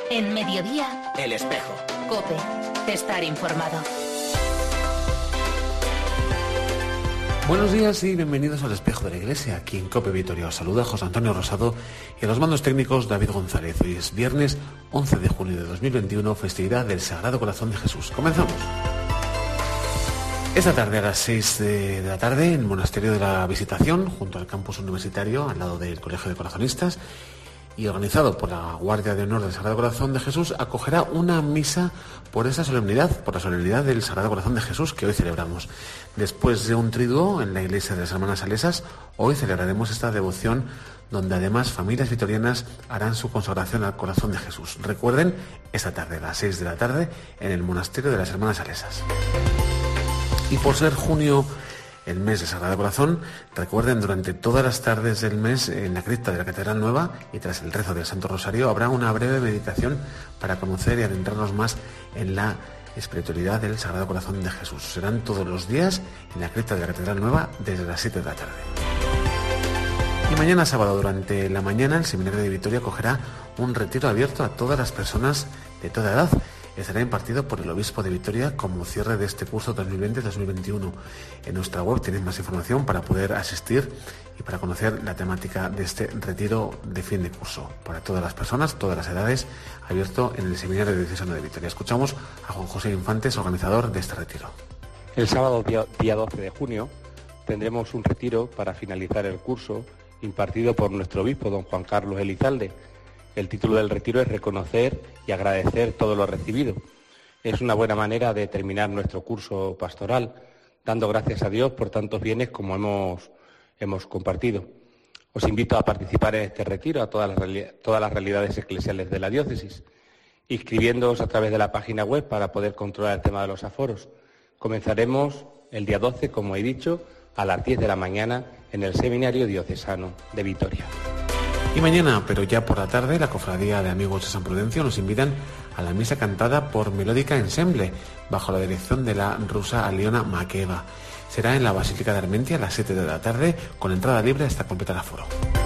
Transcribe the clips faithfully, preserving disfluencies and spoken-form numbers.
En Mediodía, El Espejo. COPE. Estar informado. Buenos días y bienvenidos al Espejo de la Iglesia, aquí en COPE Vitoria. Os saluda José Antonio Rosado y a los mandos técnicos David González. Hoy es viernes once de junio de dos mil veintiuno, festividad del Sagrado Corazón de Jesús. Comenzamos. Esta tarde a las seis de la tarde en el Monasterio de la Visitación, junto al campus universitario, al lado del Colegio de Corazonistas, y organizado por la Guardia de Honor del Sagrado Corazón de Jesús, acogerá una misa por esa solemnidad, por la solemnidad del Sagrado Corazón de Jesús que hoy celebramos. Después de un triduo en la iglesia de las Hermanas Salesas, hoy celebraremos esta devoción donde además familias vitorianas harán su consagración al Corazón de Jesús. Recuerden, esta tarde a las seis de la tarde en el Monasterio de las Hermanas Salesas. Y por ser junio el mes de Sagrado Corazón, recuerden, durante todas las tardes del mes en la cripta de la Catedral Nueva y tras el rezo del Santo Rosario habrá una breve meditación para conocer y adentrarnos más en la espiritualidad del Sagrado Corazón de Jesús. Serán todos los días en la cripta de la Catedral Nueva desde las siete de la tarde. Y mañana sábado, durante la mañana, el Seminario de Vitoria acogerá un retiro abierto a todas las personas de toda edad. Estará impartido por el Obispo de Vitoria como cierre de este curso dos mil veinte dos mil veintiuno. En nuestra web tienen más información para poder asistir y para conocer la temática de este retiro de fin de curso. Para todas las personas, todas las edades, abierto en el Seminario Diocesano de Vitoria. Escuchamos a Juan José Infantes, organizador de este retiro. El sábado día, día doce de junio tendremos un retiro para finalizar el curso impartido por nuestro obispo, don Juan Carlos Elizalde. El título del retiro es Reconocer y agradecer todo lo recibido. Es una buena manera de terminar nuestro curso pastoral, dando gracias a Dios por tantos bienes como hemos, hemos compartido. Os invito a participar en este retiro a todas las, todas las realidades eclesiales de la diócesis, inscribiéndoos a través de la página web para poder controlar el tema de los aforos. Comenzaremos el día doce, como he dicho, a las diez de la mañana en el Seminario Diocesano de Vitoria. Y mañana, pero ya por la tarde, la Cofradía de Amigos de San Prudencio nos invitan a la misa cantada por Melódica Ensemble, bajo la dirección de la rusa Aliona Makeva. Será en la Basílica de Armentia a las siete de la tarde, con entrada libre hasta completar aforo.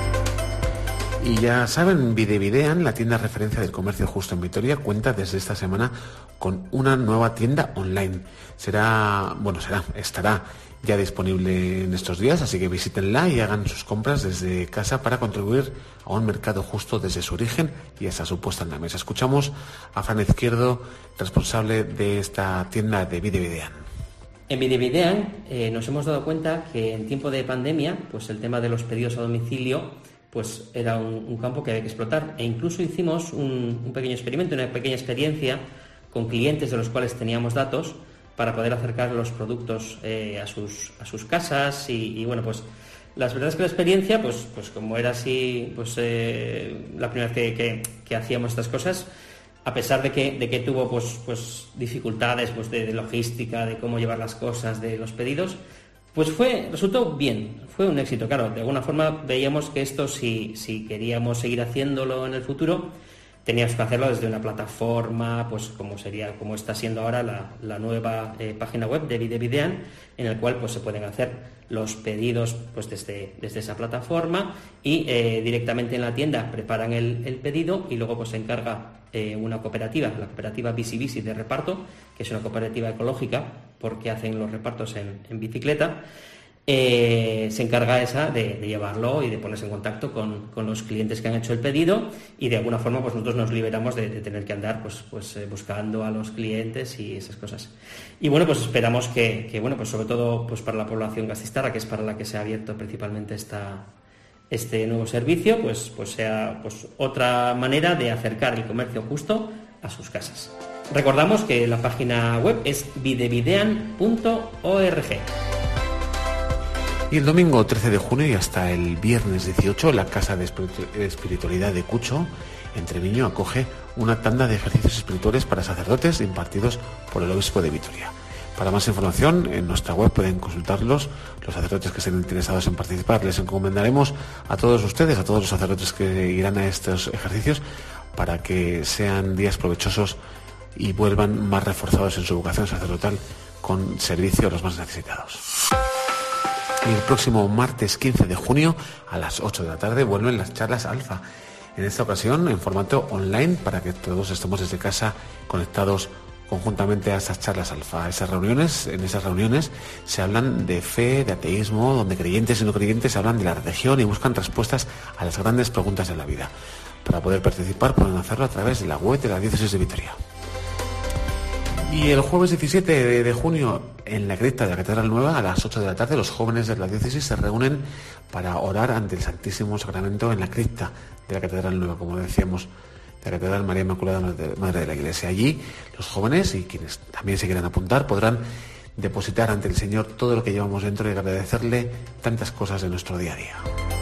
Y ya saben, Videvidean, la tienda referencia del comercio justo en Vitoria, cuenta desde esta semana con una nueva tienda online. Será, bueno, será, estará ya disponible en estos días, así que visítenla y hagan sus compras desde casa para contribuir a un mercado justo desde su origen y hasta su puesta en la mesa. Escuchamos a Fran Izquierdo, responsable de esta tienda de Videvidean. En Videvidean eh, nos hemos dado cuenta que en tiempo de pandemia, pues el tema de los pedidos a domicilio pues era un, un campo que había que explotar, e incluso hicimos un, un pequeño experimento, una pequeña experiencia con clientes de los cuales teníamos datos para poder acercar los productos eh, a sus a sus casas y, y bueno, pues la verdad es que la experiencia, pues pues como era así, pues eh, la primera vez que, que, que hacíamos estas cosas, a pesar de que de que tuvo pues pues dificultades pues de, de logística, de cómo llevar las cosas, de los pedidos, pues fue resultó bien, fue un éxito. Claro, de alguna forma veíamos que esto, si si queríamos seguir haciéndolo en el futuro, teníamos que hacerlo desde una plataforma, pues como sería, como está siendo ahora la, la nueva eh, página web de Videvidean, en el cual pues se pueden hacer los pedidos pues desde, desde esa plataforma y eh, directamente en la tienda preparan el, el pedido y luego pues se encarga eh, una cooperativa, la cooperativa Visi Visi de reparto, que es una cooperativa ecológica porque hacen los repartos en, en bicicleta. Eh, se encarga esa de, de llevarlo y de ponerse en contacto con, con los clientes que han hecho el pedido, y de alguna forma pues nosotros nos liberamos de, de tener que andar pues, pues eh, buscando a los clientes y esas cosas. Y bueno, pues esperamos que, que bueno, pues sobre todo pues para la población gastistarra, que es para la que se ha abierto principalmente esta, este nuevo servicio, pues, pues sea pues otra manera de acercar el comercio justo a sus casas. Recordamos que la página web es videvidean punto org. Y el domingo trece de junio y hasta el viernes dieciocho, la Casa de Espiritualidad de Cucho, en Treviño, acoge una tanda de ejercicios espirituales para sacerdotes impartidos por el Obispo de Vitoria. Para más información, en nuestra web pueden consultarlos. Los sacerdotes que estén interesados en participar, les encomendaremos a todos ustedes, a todos los sacerdotes que irán a estos ejercicios, para que sean días provechosos y vuelvan más reforzados en su vocación sacerdotal con servicio a los más necesitados. Y el próximo martes quince de junio a las ocho de la tarde vuelven las charlas Alfa. en esta ocasión en formato online para que todos estemos desde casa conectados conjuntamente a esas charlas alfa, a esas reuniones. En esas reuniones se hablan de fe, de ateísmo, donde creyentes y no creyentes hablan de la religión y buscan respuestas a las grandes preguntas de la vida. Para poder participar pueden hacerlo a través de la web de la Diócesis de Vitoria. Y el jueves diecisiete de junio, en la cripta de la Catedral Nueva, a las ocho de la tarde, los jóvenes de la diócesis se reúnen para orar ante el Santísimo Sacramento en la cripta de la Catedral Nueva, como decíamos, de la Catedral María Inmaculada, Madre de la Iglesia. Allí, los jóvenes y quienes también se quieran apuntar podrán depositar ante el Señor todo lo que llevamos dentro y agradecerle tantas cosas de nuestro día a día.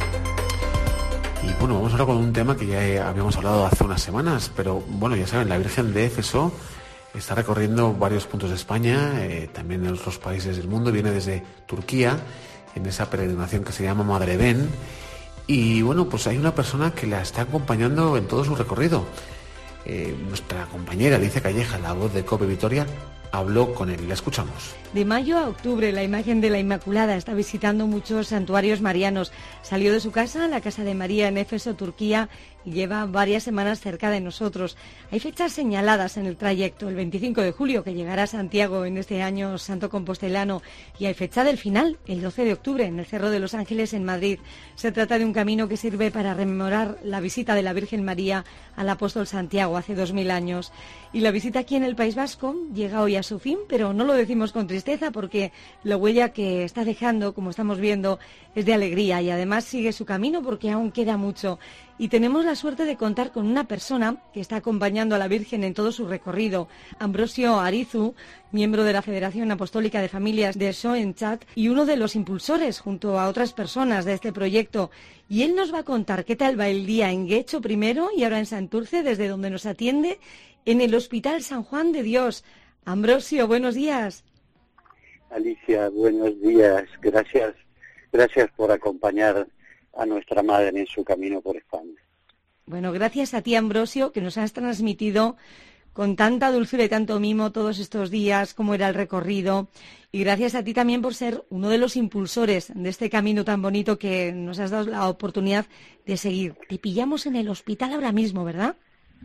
Y bueno, vamos ahora con un tema que ya habíamos hablado hace unas semanas, pero bueno, ya saben, la Virgen de Éfeso está recorriendo varios puntos de España, eh, también en otros países del mundo. Viene desde Turquía, en esa peregrinación que se llama Madre Ben. Y bueno, pues hay una persona que la está acompañando en todo su recorrido. Eh, nuestra compañera Alicia Calleja, la voz de COPE Vitoria, habló con él. La escuchamos. De mayo a octubre, la imagen de la Inmaculada está visitando muchos santuarios marianos. Salió de su casa, la Casa de María en Éfeso, Turquía, y lleva varias semanas cerca de nosotros. Hay fechas señaladas en el trayecto: el veinticinco de julio, que llegará a Santiago en este año santo compostelano, y hay fecha del final, el doce de octubre, en el Cerro de los Ángeles, en Madrid. Se trata de un camino que sirve para rememorar la visita de la Virgen María al apóstol Santiago hace dos mil años. Y la visita aquí en el País Vasco llega hoy a su fin, pero no lo decimos con tristeza, porque la huella que está dejando, como estamos viendo, es de alegría, y además sigue su camino porque aún queda mucho. Y tenemos la suerte de contar con una persona que está acompañando a la Virgen en todo su recorrido: Ambrosio Arizu, miembro de la Federación Apostólica de Familias de Schoenstatt y uno de los impulsores, junto a otras personas, de este proyecto. Y él nos va a contar qué tal va el día en Guecho primero y ahora en Santurce, desde donde nos atiende en el Hospital San Juan de Dios. Ambrosio, buenos días. Alicia, buenos días. Gracias, gracias por acompañar a nuestra madre en su camino por España. Bueno, gracias a ti, Ambrosio, que nos has transmitido con tanta dulzura y tanto mimo todos estos días cómo era el recorrido. Y gracias a ti también por ser uno de los impulsores de este camino tan bonito que nos has dado la oportunidad de seguir. Te pillamos en el hospital ahora mismo, ¿verdad?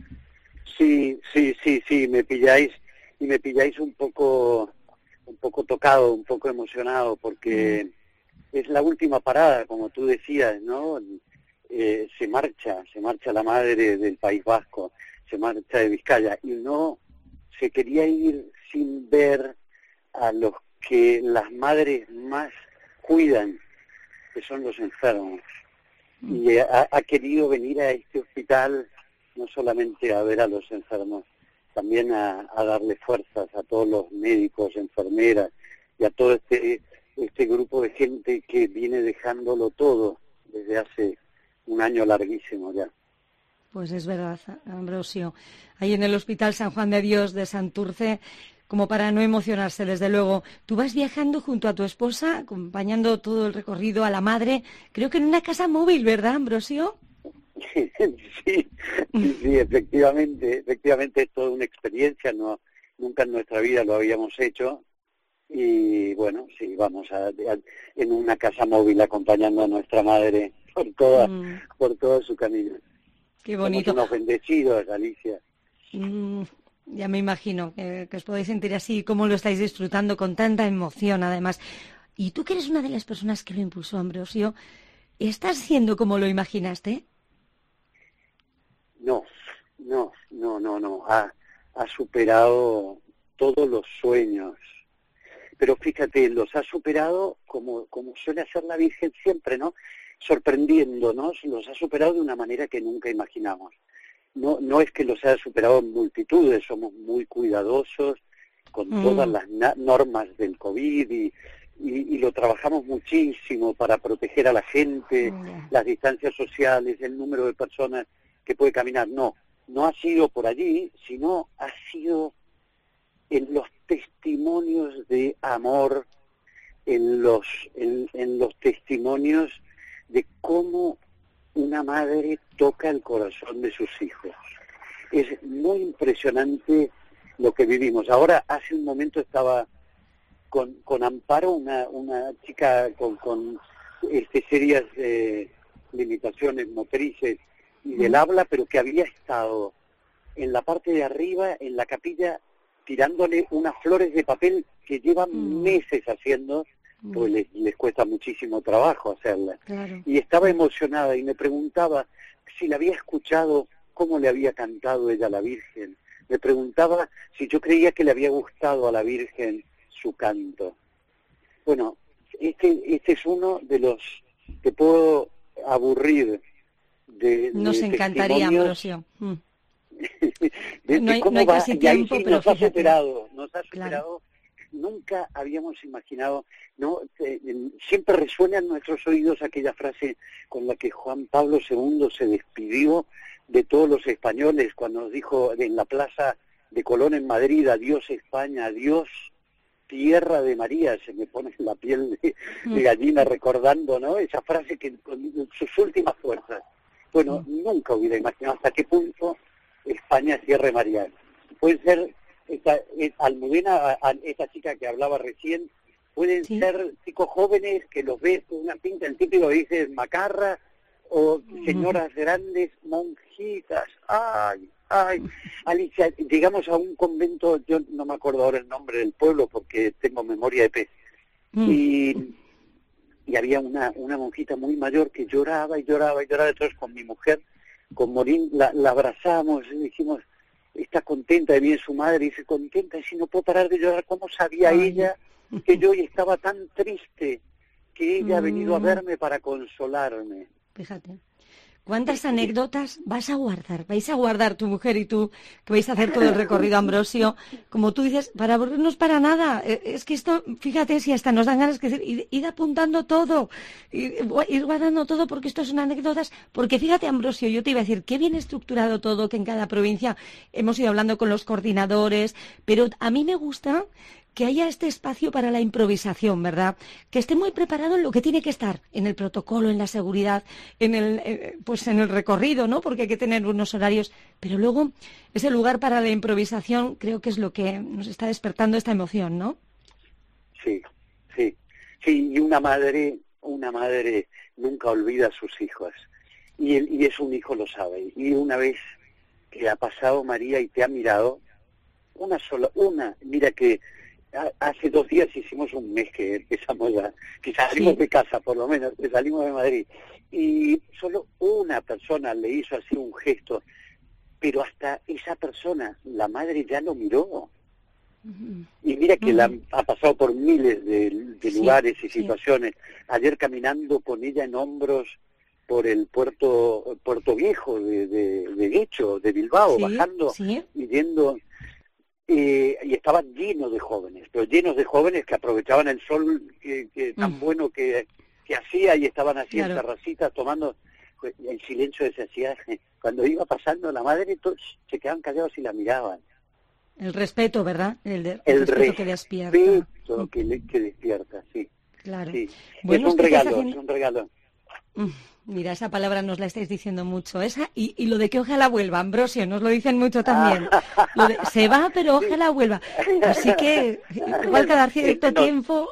Sí, sí, sí, sí, me pilláis y me pilláis un poco, un poco tocado, un poco emocionado, porque mm. es la última parada, como tú decías, ¿no? Eh, se marcha, se marcha la madre del País Vasco, se marcha de Vizcaya, y no se quería ir sin ver a los que las madres más cuidan, que son los enfermos. Mm. Y ha, ha querido venir a este hospital no solamente a ver a los enfermos, también a, a darle fuerzas a todos los médicos, enfermeras y a todo este este grupo de gente que viene dejándolo todo desde hace un año larguísimo ya. Pues es verdad, Ambrosio. Ahí en el Hospital San Juan de Dios de Santurce, como para no emocionarse, desde luego. Tú vas viajando junto a tu esposa, acompañando todo el recorrido a la madre, creo que en una casa móvil, ¿verdad, Ambrosio? Sí, sí, sí, efectivamente, efectivamente es toda una experiencia, no, nunca en nuestra vida lo habíamos hecho, y bueno, sí, vamos a, a, en una casa móvil acompañando a nuestra madre por toda, mm. por todo su camino. Qué bonito. Somos unos bendecidos, Alicia. Mm, ya me imagino que, que os podéis sentir así, cómo lo estáis disfrutando con tanta emoción, además. Y tú, que eres una de las personas que lo impulsó, Ambrosio, ¿estás siendo como lo imaginaste? No, no, no, no, no. Ha, ha superado todos los sueños. Pero fíjate, los ha superado como, como suele hacer la Virgen siempre, ¿no? Sorprendiéndonos, los ha superado de una manera que nunca imaginamos. No, no es que los haya superado en multitudes, somos muy cuidadosos con mm. todas las na- normas del COVID y, y, y lo trabajamos muchísimo para proteger a la gente, mm. las distancias sociales, el número de personas que puede caminar. No, no ha sido por allí, sino ha sido en los testimonios de amor, en los, en, en los testimonios de cómo una madre toca el corazón de sus hijos. Es muy impresionante lo que vivimos. Ahora, hace un momento estaba con, con Amparo, una, una chica con, con este, serias eh, limitaciones motrices, y del habla, pero que había estado en la parte de arriba, en la capilla, tirándole unas flores de papel que llevan mm. meses haciendo, mm. pues les, les cuesta muchísimo trabajo hacerlas. Claro. Y estaba emocionada y me preguntaba si la había escuchado, cómo le había cantado ella a la Virgen. Me preguntaba si yo creía que le había gustado a la Virgen su canto. Bueno, este, este es uno de los que puedo aburrir de, Nos de encantaría, Ambrosio. Mm. de, no hay, de cómo no hay va, casi y ahí tiempo, sí pero nos ha fíjate. superado, nos ha superado. Claro. Nunca habíamos imaginado, no, eh, siempre resuena en nuestros oídos aquella frase con la que Juan Pablo segundo se despidió de todos los españoles cuando nos dijo en la plaza de Colón en Madrid: adiós España, adiós tierra de María. Se me pone la piel de, de gallina recordando, ¿no?, esa frase que con sus últimas fuerzas. Bueno, sí. Nunca hubiera imaginado hasta qué punto España es tierra de María. Pueden ser, esta, esta Almudena, a, a, esta chica que hablaba recién, pueden sí. ser chicos jóvenes que los ves con una pinta, el típico dice macarra, o señoras uh-huh. grandes, monjitas. Ay, ay. Alicia, llegamos a un convento, yo no me acuerdo ahora el nombre del pueblo porque tengo memoria de pez. Uh-huh. Y... y había una, una monjita muy mayor que lloraba y lloraba y lloraba. Entonces con mi mujer, con Morín, la, la abrazamos y dijimos, está contenta de bien su madre, y dice, contenta, y si no puedo parar de llorar. ¿Cómo sabía Ay. ella que yo estaba tan triste que ella mm. ha venido a verme para consolarme? Fíjate. ¿Cuántas anécdotas vas a guardar? Vais a guardar tu mujer y tú, que vais a hacer todo el recorrido, Ambrosio, como tú dices, para aburrirnos para nada. Es que esto, fíjate, si hasta nos dan ganas de decir, id, id apuntando todo, id, id guardando todo, porque esto son anécdotas. Porque fíjate, Ambrosio, yo te iba a decir, qué bien estructurado todo, que en cada provincia hemos ido hablando con los coordinadores, pero a mí me gusta que haya este espacio para la improvisación, ¿verdad? Que esté muy preparado en lo que tiene que estar, en el protocolo, en la seguridad, en el eh, pues en el recorrido, ¿no? Porque hay que tener unos horarios, pero luego ese lugar para la improvisación creo que es lo que nos está despertando esta emoción, ¿no? Sí, sí, sí, y una madre, una madre nunca olvida a sus hijos, y, el, y es un hijo lo sabe, y una vez que ha pasado María y te ha mirado, una sola, una, mira que hace dos días hicimos un mes que empezamos a, que salimos sí. de casa por lo menos, que salimos de Madrid, y solo una persona le hizo así un gesto, pero hasta esa persona, la madre ya lo miró. Uh-huh. Y mira que uh-huh. la ha pasado por miles de, de sí, lugares y situaciones. Sí. Ayer caminando con ella en hombros por el puerto Puerto Viejo de, de, de Guecho, de Bilbao, sí, bajando sí. y yendo... Eh, y estaban llenos de jóvenes, pero llenos de jóvenes que aprovechaban el sol que, que tan mm. bueno que, que hacía, y estaban así claro. en terracitas tomando en silencio de ese viaje. Cuando iba pasando la madre, todos se quedaban callados y la miraban. El respeto, ¿verdad? El, de, el, el respeto, respeto que despierta. Respeto que, le, que despierta, sí. Claro. Sí. Bueno, es un regalo, haciendo... es un regalo. Mira, esa palabra nos la estáis diciendo mucho, esa y, y lo de que ojalá vuelva, Ambrosio, nos lo dicen mucho también. Lo de, se va, pero ojalá vuelva. Así que, igual cada cierto nos, tiempo...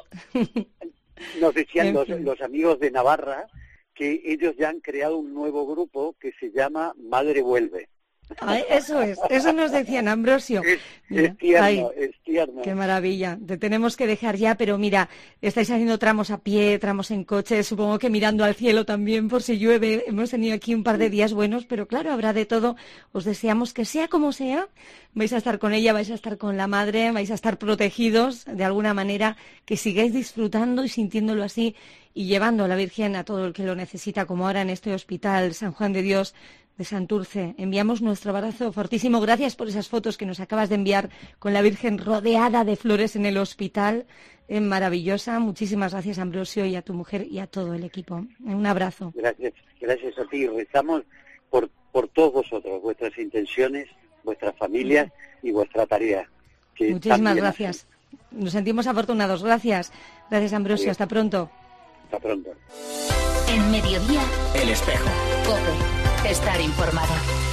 Nos decían los, los amigos de Navarra que ellos ya han creado un nuevo grupo que se llama Madre Vuelve. Ay, eso es, eso nos decían, Ambrosio. Es, es tierno, Ay, es tierno. Qué maravilla. Te tenemos que dejar ya, pero mira, estáis haciendo tramos a pie, tramos en coche, supongo que mirando al cielo también por si llueve. Hemos tenido aquí un par de días buenos, pero claro, habrá de todo. Os deseamos que sea como sea, vais a estar con ella, vais a estar con la madre, vais a estar protegidos de alguna manera, que sigáis disfrutando y sintiéndolo así y llevando a la Virgen a todo el que lo necesita, como ahora en este hospital San Juan de Dios de Santurce. Enviamos nuestro abrazo fortísimo. Gracias por esas fotos que nos acabas de enviar con la Virgen rodeada de flores en el hospital. Eh, maravillosa. Muchísimas gracias, Ambrosio, y a tu mujer y a todo el equipo. Un abrazo. Gracias, gracias a ti. Rezamos por, por todos vosotros, vuestras intenciones, vuestras familias y vuestra tarea. Que Muchísimas gracias. Hacen. Nos sentimos afortunados. Gracias. Gracias, Ambrosio. Bien. Hasta pronto. Hasta pronto. En Mediodía, El Espejo. COPE. Estar informado.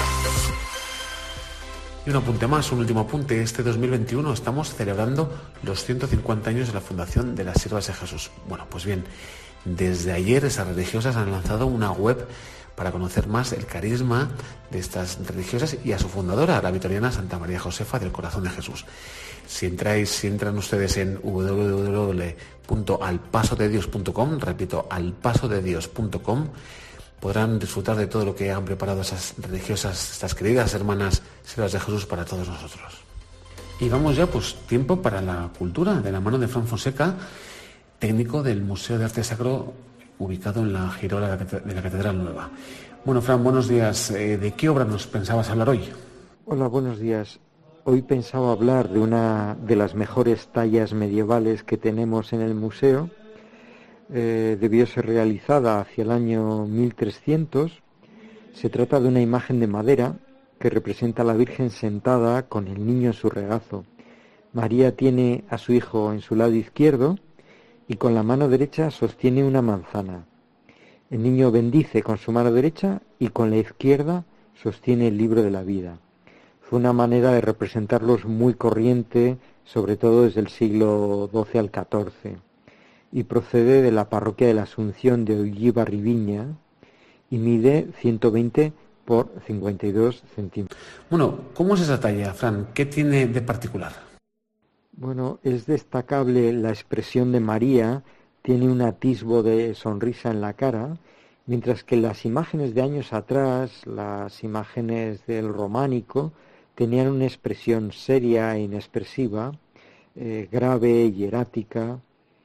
Y un apunte más, un último apunte. Este dos mil veintiuno estamos celebrando los ciento cincuenta años de la fundación de las Siervas de Jesús. Bueno, pues bien, desde ayer esas religiosas han lanzado una web para conocer más el carisma de estas religiosas y a su fundadora, la vitoriana Santa María Josefa del Corazón de Jesús. Si entráis, si entran ustedes en w w w punto al paso de dios punto com, repito, al paso de dios punto com, podrán disfrutar de todo lo que han preparado esas religiosas, estas queridas hermanas siervas de Jesús para todos nosotros. Y vamos ya, pues, tiempo para la cultura, de la mano de Fran Fonseca, técnico del Museo de Arte Sacro, ubicado en la girola de la Catedral Nueva. Bueno, Fran, buenos días. ¿De qué obra nos pensabas hablar hoy? Hola, buenos días. Hoy pensaba hablar de una de las mejores tallas medievales que tenemos en el museo. Eh, debió ser realizada hacia el año mil trescientos. Se trata de una imagen de madera que representa a la Virgen sentada con el niño en su regazo. María tiene a su hijo en su lado izquierdo y con la mano derecha sostiene una manzana. El niño bendice con su mano derecha y con la izquierda sostiene el libro de la vida. Fue una manera de representarlos muy corriente, sobre todo desde el siglo doce al catorce, y procede de la parroquia de la Asunción de Ollíbar-Riviña y mide ciento veinte por cincuenta y dos centímetros. Bueno, ¿cómo es esa talla, Fran? ¿Qué tiene de particular? Bueno, es destacable la expresión de María, tiene un atisbo de sonrisa en la cara, mientras que las imágenes de años atrás, las imágenes del románico, tenían una expresión seria e inexpresiva, eh, grave, hierática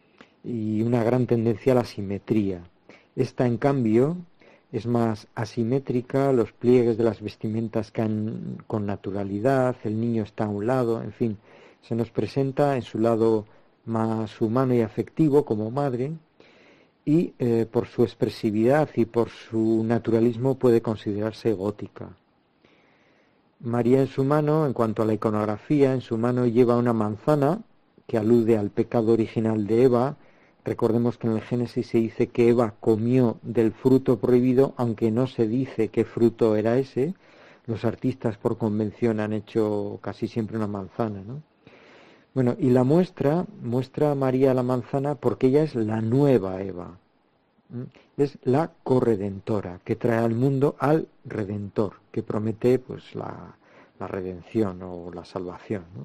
y una gran tendencia a la simetría. Esta, en cambio, es más asimétrica, los pliegues de las vestimentas caen con naturalidad, el niño está a un lado, en fin, se nos presenta en su lado más humano y afectivo como madre, y eh, por su expresividad y por su naturalismo puede considerarse gótica. María en su mano, en cuanto a la iconografía, en su mano lleva una manzana que alude al pecado original de Eva. Recordemos que en el Génesis se dice que Eva comió del fruto prohibido, aunque no se dice qué fruto era ese. Los artistas por convención han hecho casi siempre una manzana, ¿no? Bueno, y la muestra, muestra a María la manzana porque ella es la nueva Eva. Es la corredentora, que trae al mundo al Redentor, que promete pues la, la redención o la salvación, ¿no?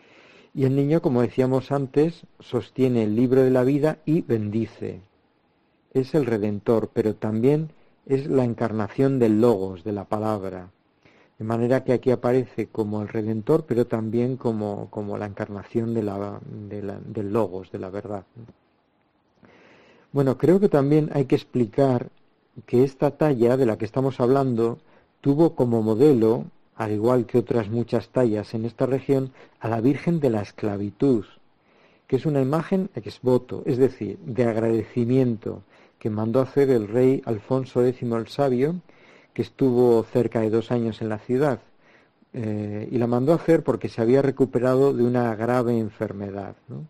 Y el niño, como decíamos antes, sostiene el libro de la vida y bendice. Es el Redentor, pero también es la encarnación del Logos, de la palabra. De manera que aquí aparece como el Redentor, pero también como, como la encarnación de la, de la, del Logos, de la verdad. Bueno, creo que también hay que explicar que esta talla de la que estamos hablando tuvo como modelo, al igual que otras muchas tallas en esta región, a la Virgen de la Esclavitud, que es una imagen ex voto, es decir, de agradecimiento, que mandó hacer el rey Alfonso X el Sabio, que estuvo cerca de dos años en la ciudad, eh, y la mandó hacer porque se había recuperado de una grave enfermedad, ¿no?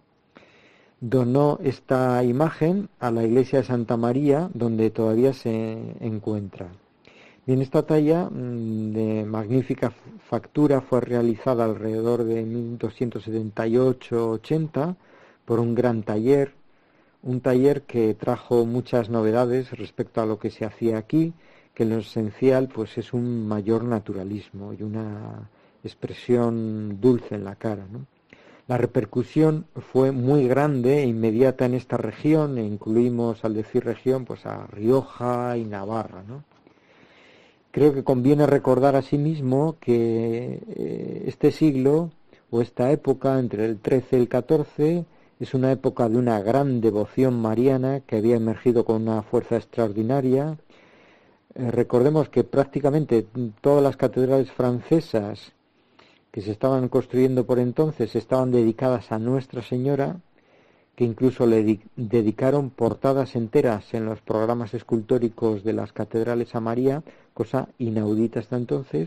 Donó esta imagen a la iglesia de Santa María, donde todavía se encuentra. Bien, esta talla de magnífica factura fue realizada alrededor de mil doscientos setenta y ocho ochenta por un gran taller, un taller que trajo muchas novedades respecto a lo que se hacía aquí, que en lo esencial pues es un mayor naturalismo y una expresión dulce en la cara, ¿no? La repercusión fue muy grande e inmediata en esta región, e incluimos, al decir región, pues a Rioja y Navarra, ¿no? Creo que conviene recordar asimismo que eh, este siglo, o esta época, entre el trece y el catorce, es una época de una gran devoción mariana que había emergido con una fuerza extraordinaria. Eh, recordemos que prácticamente todas las catedrales francesas que se estaban construyendo por entonces estaban dedicadas a Nuestra Señora, que incluso le dedicaron portadas enteras en los programas escultóricos de las catedrales a María, cosa inaudita hasta entonces,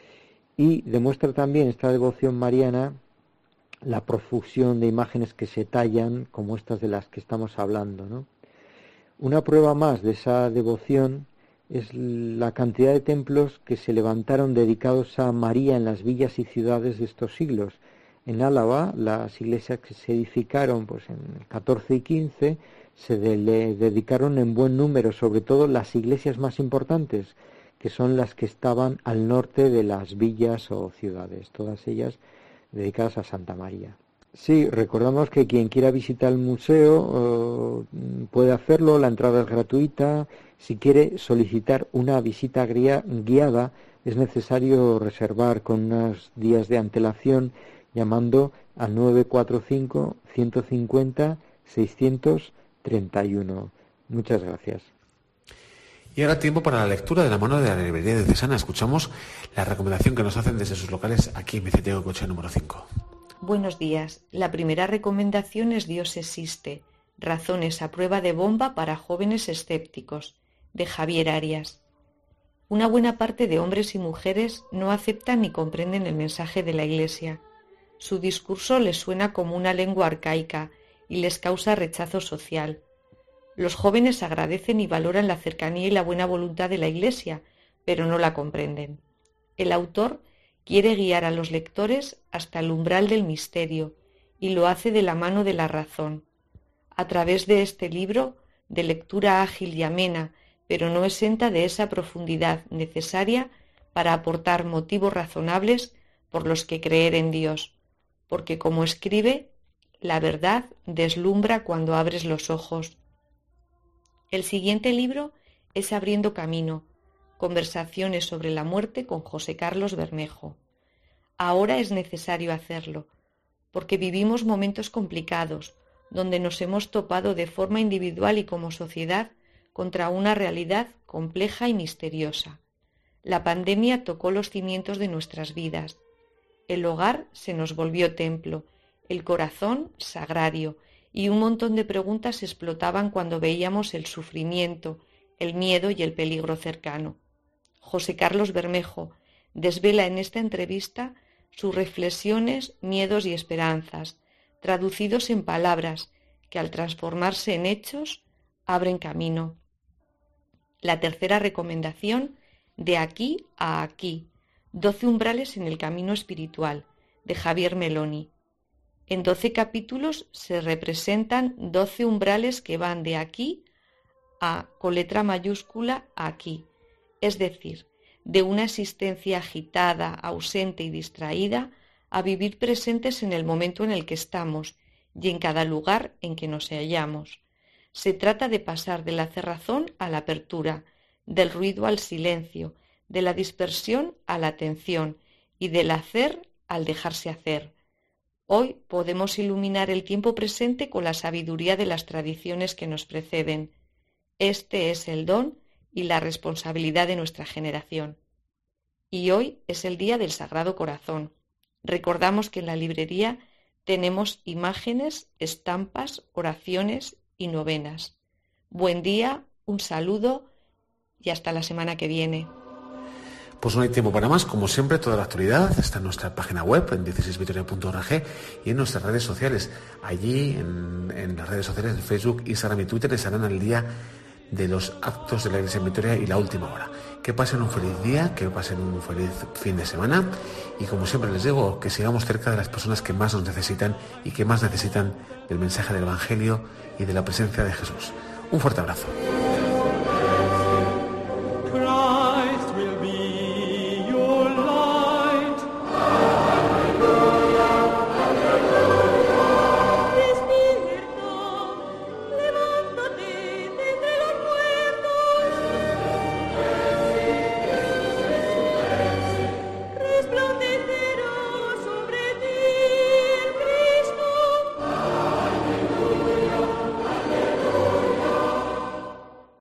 y demuestra también esta devoción mariana la profusión de imágenes que se tallan, como estas de las que estamos hablando, ¿no? Una prueba más de esa devoción es la cantidad de templos que se levantaron dedicados a María en las villas y ciudades de estos siglos. En Álava, las iglesias que se edificaron pues en el catorce y quince se de, le dedicaron en buen número, sobre todo las iglesias más importantes, que son las que estaban al norte de las villas o ciudades, todas ellas dedicadas a Santa María. Sí, recordamos que quien quiera visitar el museo eh, puede hacerlo, la entrada es gratuita. Si quiere solicitar una visita guiada, es necesario reservar con unos días de antelación llamando al nueve cuatro cinco, ciento cincuenta, seiscientos treinta y uno. Muchas gracias. Y ahora tiempo para la lectura de la mano de la librería de Cesana. Escuchamos la recomendación que nos hacen desde sus locales aquí en Vicente Coche número cinco. Buenos días. La primera recomendación es Dios existe. Razones a prueba de bomba para jóvenes escépticos, de Javier Arias. Una buena parte de hombres y mujeres no aceptan ni comprenden el mensaje de la Iglesia. Su discurso les suena como una lengua arcaica y les causa rechazo social. Los jóvenes agradecen y valoran la cercanía y la buena voluntad de la Iglesia, pero no la comprenden. El autor quiere guiar a los lectores hasta el umbral del misterio y lo hace de la mano de la razón. A través de este libro, de lectura ágil y amena, pero no exenta de esa profundidad necesaria para aportar motivos razonables por los que creer en Dios, porque como escribe, la verdad deslumbra cuando abres los ojos. El siguiente libro es Abriendo Camino, Conversaciones sobre la muerte con José Carlos Bermejo. Ahora es necesario hacerlo, porque vivimos momentos complicados, donde nos hemos topado de forma individual y como sociedad contra una realidad compleja y misteriosa. La pandemia tocó los cimientos de nuestras vidas. El hogar se nos volvió templo, el corazón sagrario, y un montón de preguntas explotaban cuando veíamos el sufrimiento, el miedo y el peligro cercano. José Carlos Bermejo desvela en esta entrevista sus reflexiones, miedos y esperanzas, traducidos en palabras que al transformarse en hechos abren camino. La tercera recomendación, De aquí a aquí, doce umbrales en el camino espiritual, de Javier Meloni. En doce capítulos se representan doce umbrales que van de aquí a, con letra mayúscula, aquí, es decir, de una existencia agitada, ausente y distraída, a vivir presentes en el momento en el que estamos y en cada lugar en que nos hallamos. Se trata de pasar de la cerrazón a la apertura, del ruido al silencio, de la dispersión a la atención y del hacer al dejarse hacer. Hoy podemos iluminar el tiempo presente con la sabiduría de las tradiciones que nos preceden. Este es el don y la responsabilidad de nuestra generación. Y hoy es el Día del Sagrado Corazón. Recordamos que en la librería tenemos imágenes, estampas, oraciones y novenas. Buen día, un saludo y hasta la semana que viene. Pues no hay tiempo para más. Como siempre, toda la actualidad está en nuestra página web, en dieciséis vitoria punto org, y en nuestras redes sociales. Allí, en, en las redes sociales de Facebook, Instagram y Twitter, estarán al día de los actos de la Iglesia en Vitoria y la última hora. Que pasen un feliz día, que pasen un feliz fin de semana, y como siempre les digo, que sigamos cerca de las personas que más nos necesitan y que más necesitan del mensaje del Evangelio y de la presencia de Jesús. Un fuerte abrazo.